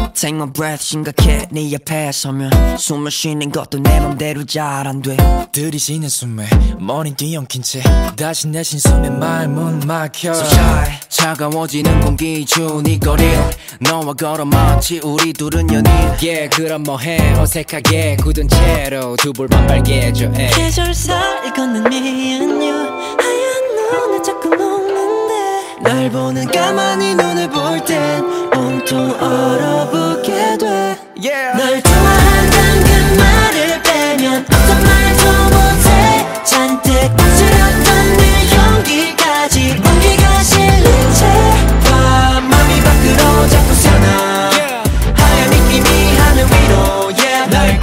Take my breath 심각해 네 앞에 서면 숨을 쉬는 것도 내 맘대로 잘 안 돼 들이쉬는 숨에 머리 뒤엉킨 채 다시 내 신숨에 말문 막혀 So shy 차가워지는 공기 중 네 거리를 너와 걸어 마치 우리 둘은 연인 Yeah 그럼 뭐해 어색하게 굳은 채로 두 볼만 빨개져 계절사를 걷는 me and you 하얀 눈에 자꾸 녹는데 날 보는 가만히 눈을 볼 땐 온통 얼어붙게 돼 Yeah 널 좋아한단 그 말을 빼면 어떤 말도 못해 잔뜩 찔렸던 내 용기까지 온기가 실린 채와 맘이 밖으로 자꾸 새어나 하얀 느낌이 하늘 위로 yeah 널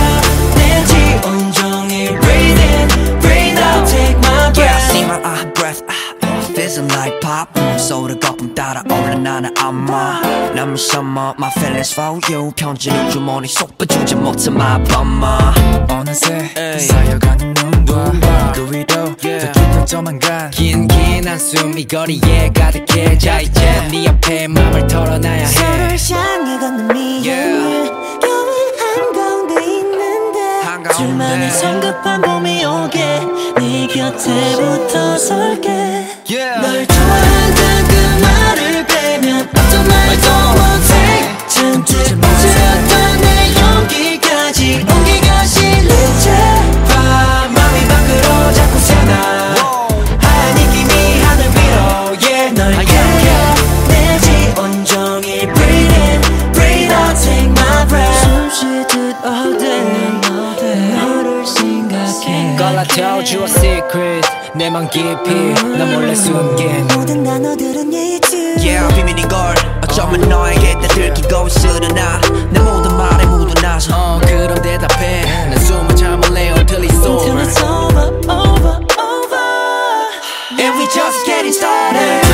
그려내지 온종일 breathe in breathe out take my breath Yeah see my breath fizzing like pop 소리 거품 따라올라 나는 아마 남은 summer my feelings for you 편지는 주머니 속 빼주지 못해 my bummer 어느새 쌓여가는 눈과 그 위로 더 깊은 도망간 긴 한숨 이 거리에 가득해져 이제 네 앞에 맘을 털어놔야 해 서로를 향해 걷는 미움을 겨울 한가운데 있는데 둘만의 성급한 봄이 오게 네 곁에 붙어설게 널 좋아한단 그 말을 빼면 어떤 말도 못해 잔뜩 찔렸던 내 용기까지 온기가 실린 채와 맘이 밖으로 자꾸 새어나 하얀 느낌이 하늘 위로 yeah 널 그려내지 온종일 breathe in breathe out take my breath 숨 쉬듯 all day 너를 생각해 Girl I told you a secret 내 맘 깊이 나 몰래 숨긴 모든 단어들은 예의지 Yeah 비밀인 걸 어쩌면 너에게 다 들키고 있으려나 내 모든 말에 묻어나서 그럼 대답해 난 숨을 참을래 until it's Until over it's over, over, over And we just getting started